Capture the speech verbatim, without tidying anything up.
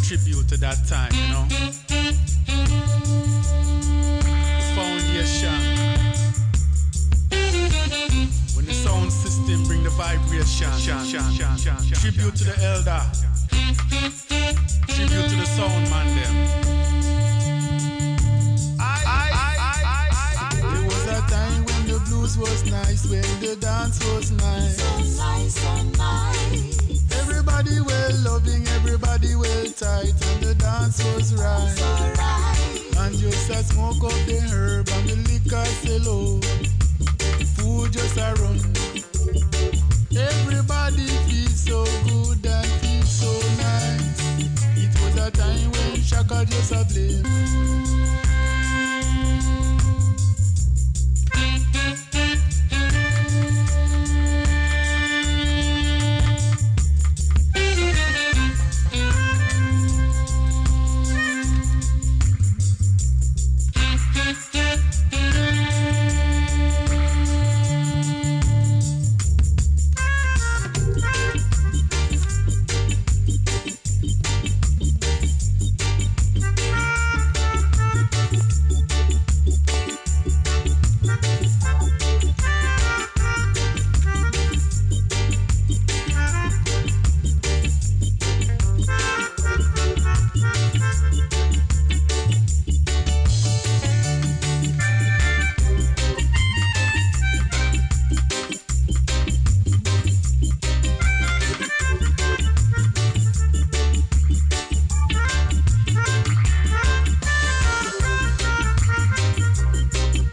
tribute to that time, you know. Foundation. When the sound system bring the vibration. Tribute to the elder. Tribute to the sound man them. There was a time when the blues was nice, when the dance was nice. So nice, so nice. Everybody well loving, everybody well tight, and the dance was right. So right. And just a smoke up the herb and the liquor sell out. Food just a run. Everybody feels so good and feels so nice. It was a time when Shaka just a play.